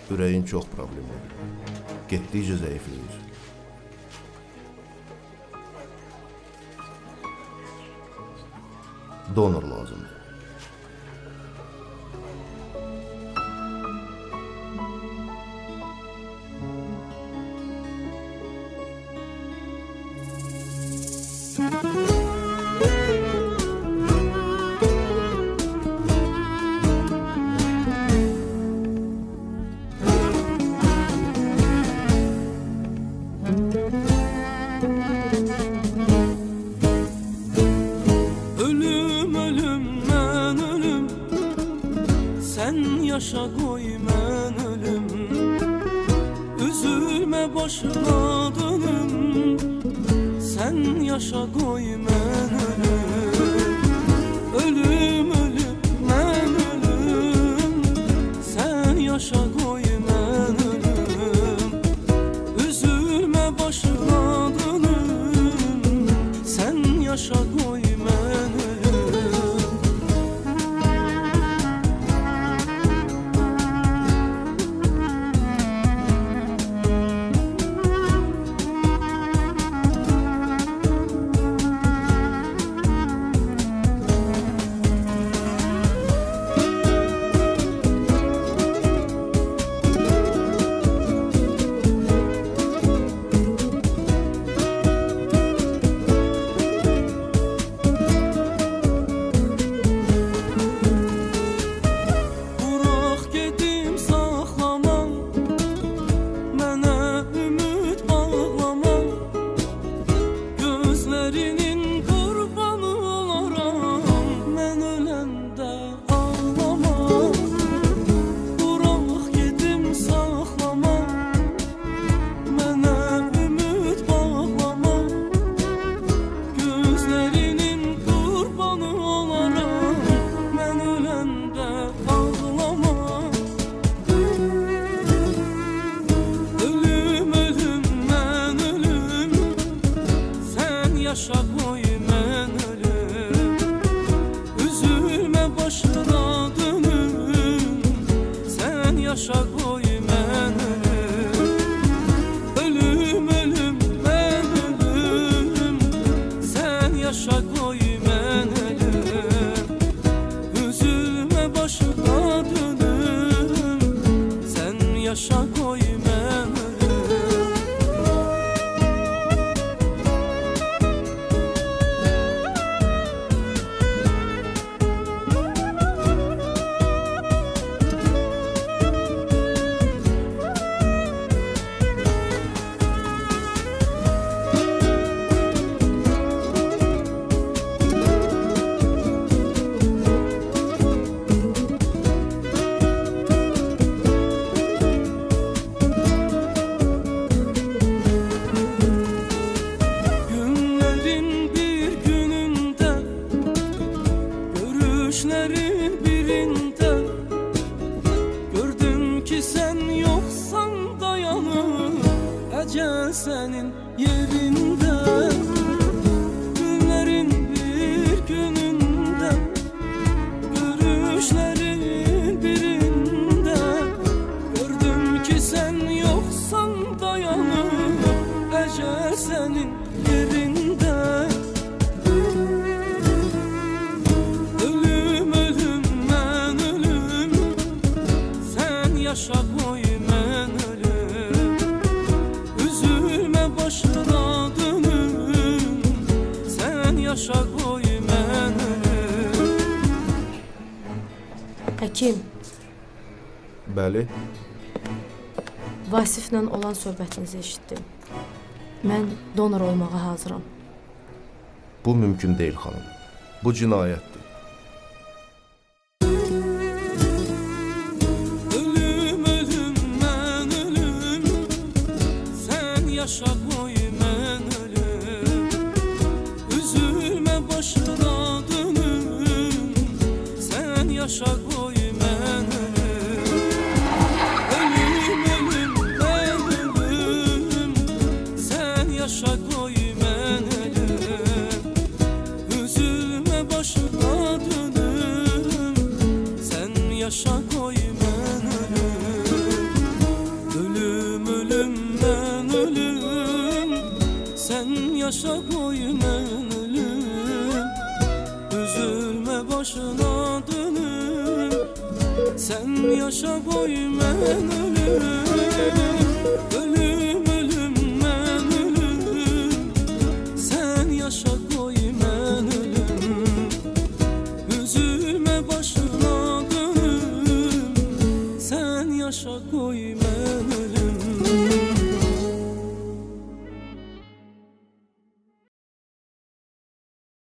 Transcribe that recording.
Ürəyin çox problemlidir. Getdikcə zəifləyir. Donor lazımdır. Ölüm ölüm mən ölüm, sen yaşa koy mən ölüm. Üzülme başına dönüm, sen yaşa koy mən ölüm. Ölüm ölüm mən ölüm, sen yaşa koy mən ölüm. Üzülme başına dönüm, sen yaşa koy mən ölüm. Bırak gedim saxlama, mənə ümid bağlama. Gözlərinin qurbanı olaram, mən öləndə ağlama. Bırak gedim saxlama, mənə ümid bağlama. Gözlərinin qurbanı olaram, mən öləndə ağlama. Ölüm ölüm mən ölüm, sen yaşa koy mən ölüm. Üzülme başına dönüm, sen yaşa koy mən ölüm. Ölüm ölüm mən ölüm, sen yaşa koy mən ölüm. Üzülme başına dönüm, sen yaşa koy mən ölüm. Günlerin bir gününde, görüşlerin birinde gördüm ki sen yoksan dayanır ecel senin yerinde. Günlerin bir gününde, görüşlerin birinde gördüm ki sen yoksan dayanır ecel senin yerinde. Ölüm ölüm mən ölüm, sen yaşa koy mən ölüm. Üzülme başına dönüm, sen yaşa koy mən ölüm. Həkim, Bəli, Vasiflə olan söhbətinizi eşitdim. Mən donor olmağa hazıram. bu mümkün deyil xanım. Bu cinayətdir. Ölüm ölüm mən ölüm, sen yaşa koy mən ölüm. Üzülme başına dönüm, sen yaşa koy mən ölüm. Ölüm ölüm mən ölüm, sen yaşa koy mən ölüm. Üzülme başına dönüm, sen yaşa koy mən ölüm. yaşa koy mən ölüm. Üzülme başına dönüp, sen yaşa koy mən ölüm. Ölüm